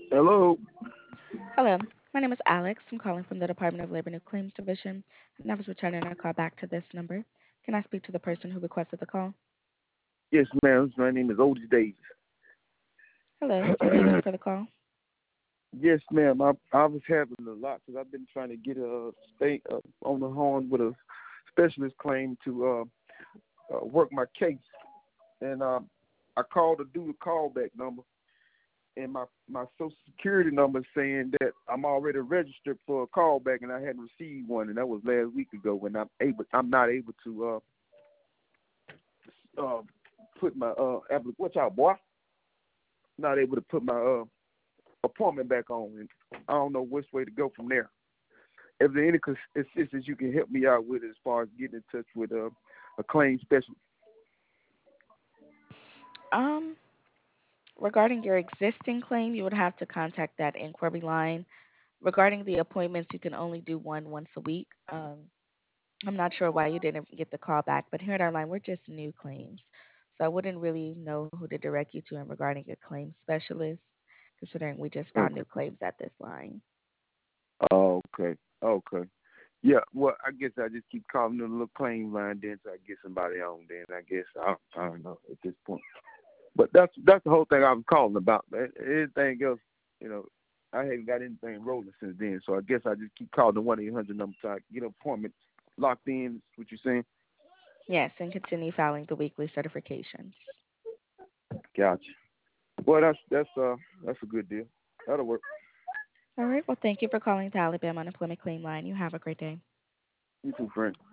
Hello. Hello, my name is Alex. I'm calling from the Department of Labor and Claims Division, and I was returning a call back to this number. Can I speak to the person who requested the call? Yes, ma'am. My name is Otis Davis. Hello, is there a reason for the call? Yes, ma'am. I was having a lot because I've been trying to get a stay on the horn with a specialist claim to work my case, and I called to do a callback number, and my Social Security number saying that I'm already registered for a callback, and I hadn't received one, and that was last week ago. When I'm not able to uh put my watch out, boy. Not able to put my appointment back on, and I don't know which way to go from there. If there any assistance you can help me out with as far as getting in touch with a claim specialist. Um, Regarding your existing claim, you would have to contact that inquiry line. Regarding the appointments, you can only do one once a week. I'm not sure why you didn't get the call back, but here at our line, we're just new claims. So I wouldn't really know who to direct you to in regarding a claim specialist, considering we just got Okay. new claims at this line. Oh, okay. Okay. Yeah. Well, I guess I just keep calling the little claim line then, so I get somebody on. Then I guess I don't know at this point. But that's the whole thing I was calling about. Anything else, you know, I haven't got anything rolling since then. So I guess I just keep calling the 1-800 number so I can get an appointment locked in. Is what you're saying? Yes, and continue filing the weekly certifications. Gotcha. Well, that's a good deal. That'll work. All right. Well, thank you for calling the Alabama Unemployment Claim Line. You have a great day. You too, friend.